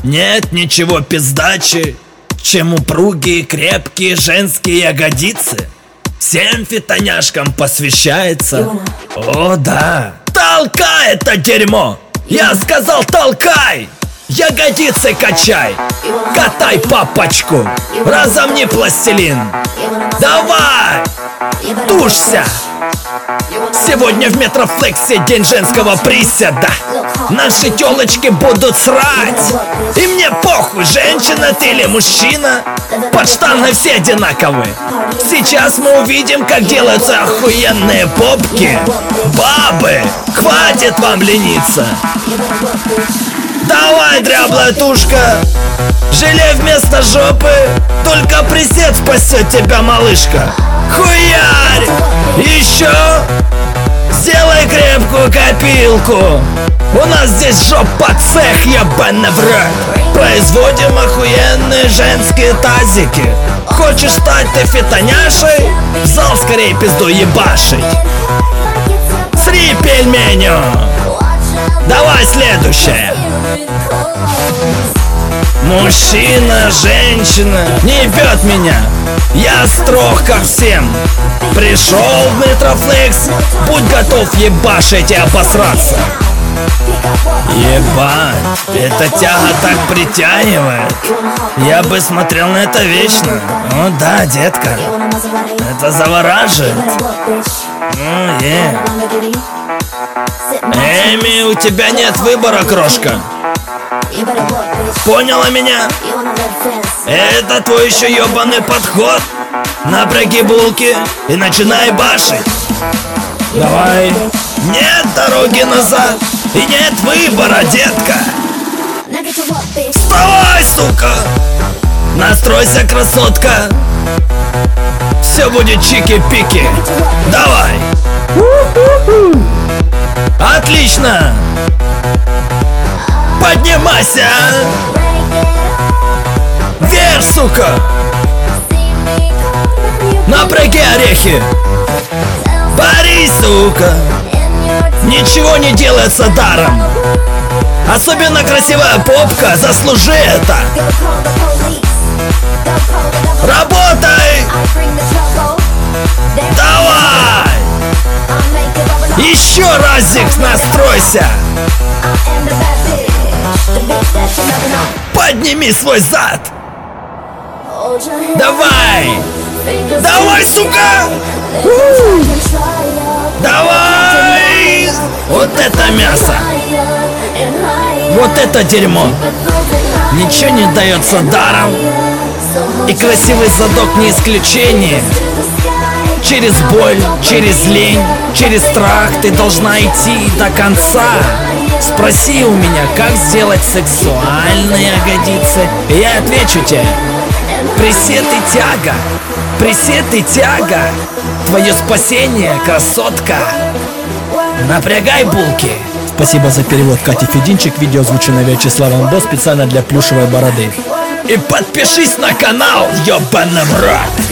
Нет ничего пиздаче, чем упругие крепкие женские ягодицы. Всем фитоняшкам посвящается. О да, толкай это дерьмо! Я сказал толкай! Ягодицы качай! Катай папочку! Разомни пластилин! Давай! Тушься! Сегодня в Метрофлексе день женского приседа. Наши телочки будут срать. И мне похуй, женщина ты или мужчина. Под штангой все одинаковые. Сейчас мы увидим, как делаются охуенные попки. Бабы, хватит вам лениться. Давай, дряблая тушка. Желе вместо жопы. Только присед спасет тебя, малышка. Хуярь! Еще! Сделай крепкую копилку. У нас здесь жопа цех, ебаный в рот. Производим охуенные женские тазики. Хочешь стать ты фитоняшей? В зал скорее пизду ебашить. Сри пельменю. Давай следующее. Мужчина, женщина, не ебет меня. Я строг ко всем. Пришел в Метрофлекс, будь готов ебашить и обосраться. Ебать, эта тяга так притягивает. Я бы смотрел на это вечно. О да, детка, это завораживает. Эми, у тебя нет выбора, крошка. Поняла меня? Это твой еще ебаный подход. Напряги булки и начинай башить. Давай. Нет дороги назад и нет выбора, детка. Вставай, сука! Настройся, красотка. Все будет чики-пики. Давай. Отлично. Поднимайся. Вверх, сука. Напряги орехи. Борись, сука. Ничего не делается даром. Особенно красивая попка, заслужи это. Работай. Давай. Еще разик настройся. Подними свой зад. Давай. Давай, сука. Давай. Вот это мясо. Вот это дерьмо. Ничего не дается даром. И красивый задок не исключение. Через боль, через лень, через страх ты должна идти до конца. Спроси у меня, как сделать сексуальные ягодицы, и я отвечу тебе. Присед и тяга, присед и тяга. Твое спасение, красотка. Напрягай булки. Спасибо за перевод, Катя Фединчик. Видео озвучено Вячеславом Бо специально для плюшевой бороды. И подпишись на канал, ёбаный в рот.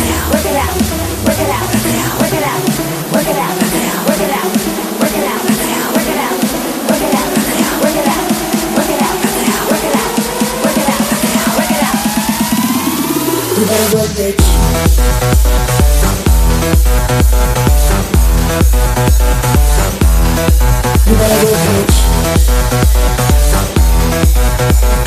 You better work, bitch. You better work, bitch.